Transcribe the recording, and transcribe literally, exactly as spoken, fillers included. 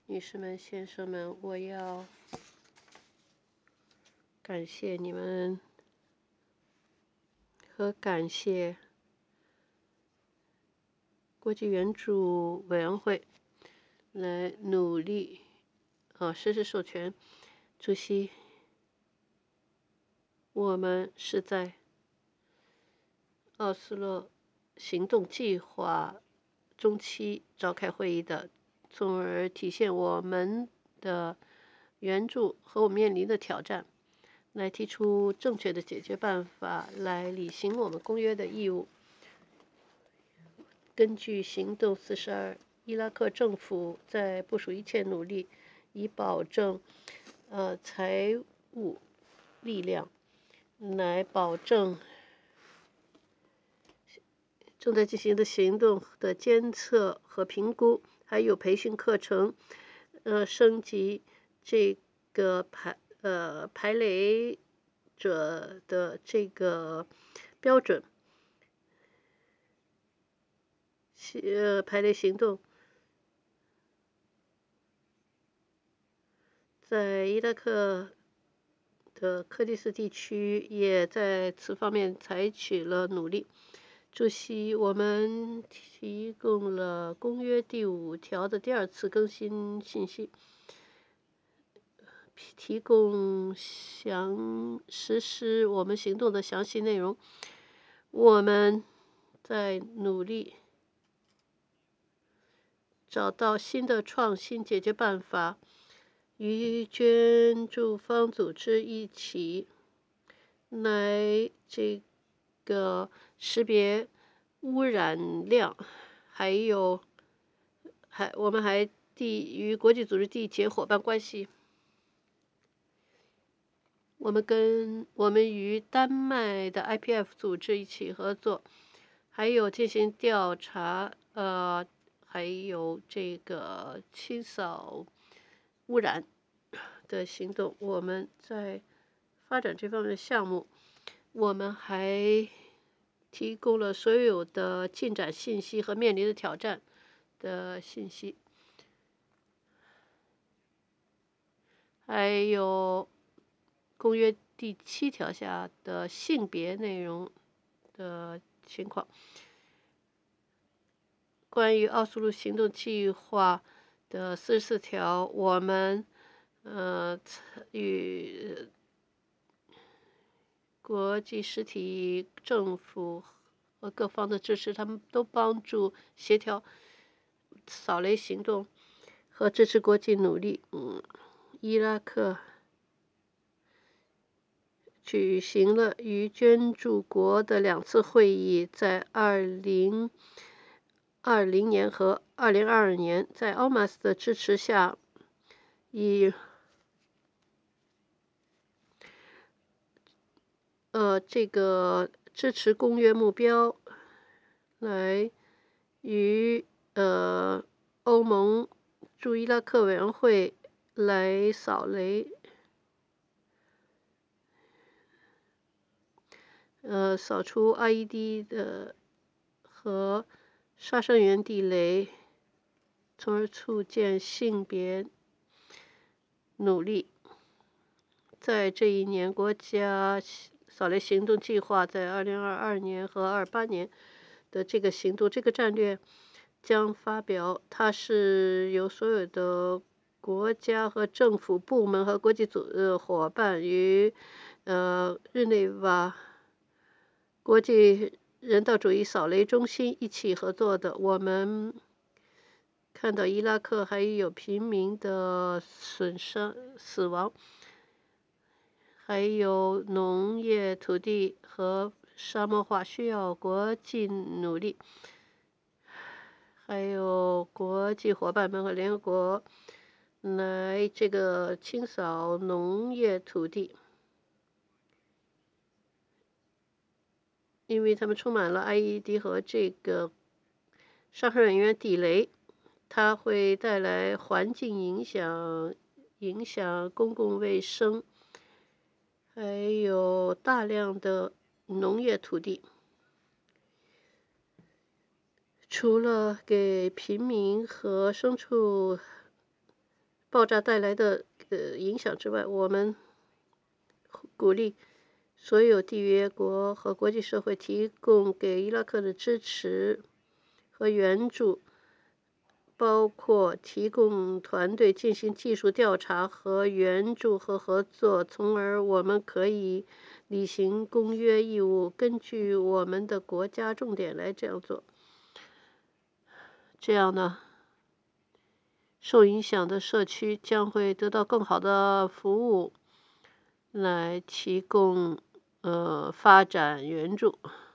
女士们、先生们，我要感谢你们和感谢国际援助委员会来努力啊实施授权。主席，我们是在奥斯陆行动计划中期召开会议的，从而体现我们的援助和我们面临的挑战，来提出正确的解决办法，来履行我们公约的义务。根据行动四十二，伊拉克政府在部署一切努力，以保证呃财务力量，来保证正在进行的行动的监测和评估，还有培训课程，呃，升级这个排呃排雷者的这个标准，呃，排雷行动在伊拉克的柯蒂斯地区也在此方面采取了努力。主席，我们提供了公约第五条的第二次更新信息，提供详实施我们行动的详细内容。我们在努力找到新的创新解决办法，与捐助方组织一起来这个识别污染量，还有还我们还缔与国际组织缔结伙伴关系。我们跟我们与丹麦的 I P F 组织一起合作，还有进行调查，呃，还有这个清扫污染的行动。我们在发展这方面的项目，我们还提供了所有的进展信息和面临的挑战的信息，还有公约第七条下的性别内容的情况。关于奥斯陆行动计划的四十四条，我们呃与国际实体政府和各方的支持，他们都帮助协调扫雷行动和支持国际努力。嗯，伊拉克举行了与捐助国的两次会议，在二零二零年和二零二二年，在奥马斯的支持下，以呃这个支持公约目标来与呃欧盟驻伊拉克委员会来扫雷。呃，扫除 I E D 的和杀伤源地雷，从而促进性别努力。在这一年，国家扫雷行动计划在二零二二年和二八年的这个行动，这个战略将发表。它是由所有的国家和政府部门和国际组呃伙伴与呃日内瓦国际人道主义扫雷中心一起合作的。我们看到伊拉克还有平民的损伤、死亡，还有农业土地和沙漠化，需要国际努力，还有国际伙伴们和联合国来这个清扫农业土地。因为它们充满了 I E D 和这个杀伤源地雷，它会带来环境影响，影响公共卫生，还有大量的农业土地。除了给平民和牲畜爆炸带来的呃影响之外，我们鼓励所有缔约国和国际社会提供给伊拉克的支持和援助，包括提供团队进行技术调查和援助和合作，从而我们可以履行公约义务，根据我们的国家重点来这样做。这样呢，受影响的社区将会得到更好的服务，来提供呃发展援助。